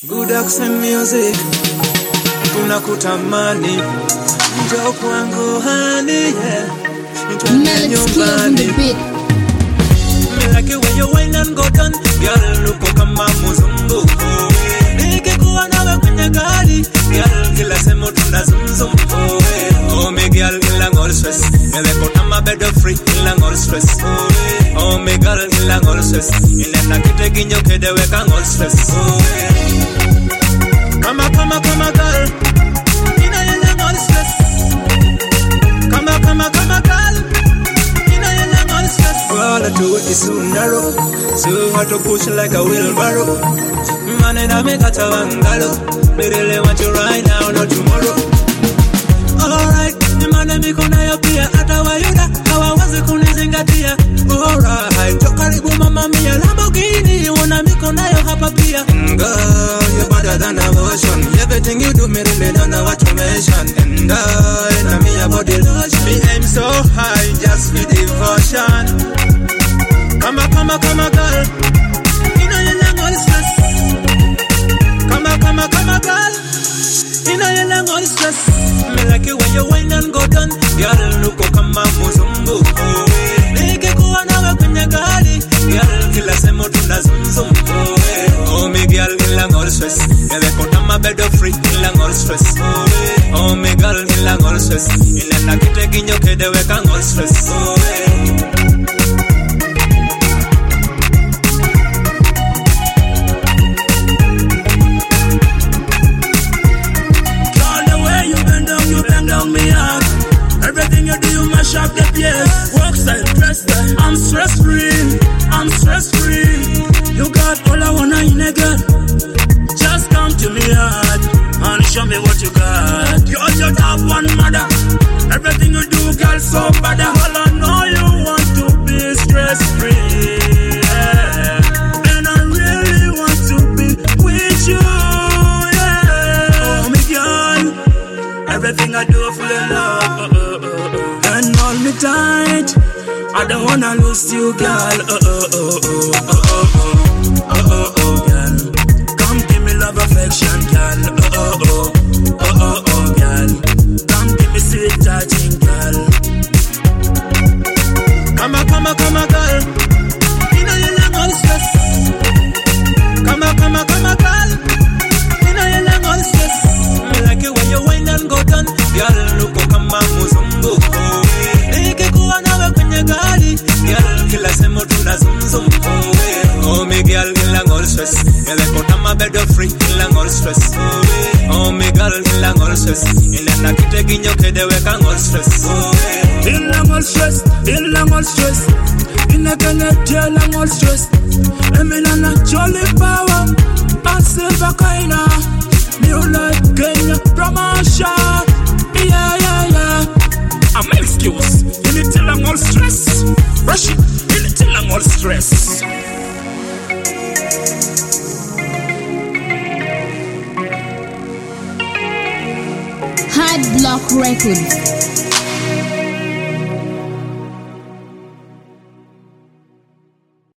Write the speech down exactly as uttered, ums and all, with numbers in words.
Good accent music, tunakutamani, njoo kwangu honey, yeah. Melody skills in the beat. Me like it when you whine and go down, girl, luko kama muzungu. Nikikuwa nawe kwenye gari, girl, kila sehemu tunazumzum. Oh me girl, kila ngol stress, nileko tama bed of free, kila ngol stress. Oh me girl, kila ngol stress, inena kite kinyo kede weka ngol stress. Kama kama kama girl, ina yela ngol stress. Kama kama kama girl, ina yela ngol stress. All I do is so narrow, so hard to push like a wheelbarrow. Man and I make a tawangalo, me really want you right now, not tomorrow. Alright, ni mane mikona ya pia hata wayuda hawawazi kunizingatia. Alright, jo karibu mama mia Lamborghini una mikona yo hapa pia. Girl, you're better than a version. Everything you do me really don't know what to mention. And I, na me a body lotion. Me aim so high just for devotion. Kama kama kama girl, you know you long all stress. Kama kama kama girl, you know you long all stress. Me like it when you whine and go down, girl, luko kama muzungu. Nikikuwa nawe kwenye gari, girl, kila sehemu tunazumzum. Oh me girl, kila ngol stress, nileko tama bed of free, kila ngol stress. Oh me girl, kila ngol stress, inena kite kinyo kede weka ngol stress. Everything you do, you mash up the place. Work style, dress style. I'm stress free, I'm stress free. You got all I wanna in a girl. Just come to me hard and show me what you got. You're your top one mother. Everything you do, girl, so bad. All I know you want to be stress free. Yeah. And I really want to be with you. Yeah. Oh, me girl, everything I do, I feel in love. And hold me tight, I don't wanna lose you, girl. Oh oh oh oh oh oh oh oh oh, girl. Come give me love, affection, girl. Oh oh oh oh oh oh, girl. Come give me sweet touching, girl. Kama kama kama girl, you know you long all stress. Kama kama kama girl, you know you long all stress. Me like it when you whine and go down, girl, luko kama muzungu. Nikikuwa nawe kwenye gari, girl, kila sehemu tunazumzum. Oh me girl, kila ngol stress, nileko tama bed of free, kila ngol stress. Oh me girl, kila ngol stress, inena kite kinyo kede weka ngol stress. Kila ngol stress, kila ngol stress. Inna kene kila ngol stress. Emina na jolly power, and silver kaina. New life Kenya promotion. Yeah yeah yeah. I'm excuse. You need to long all stress. Rush it. You need to long all stress. Hard Block Records.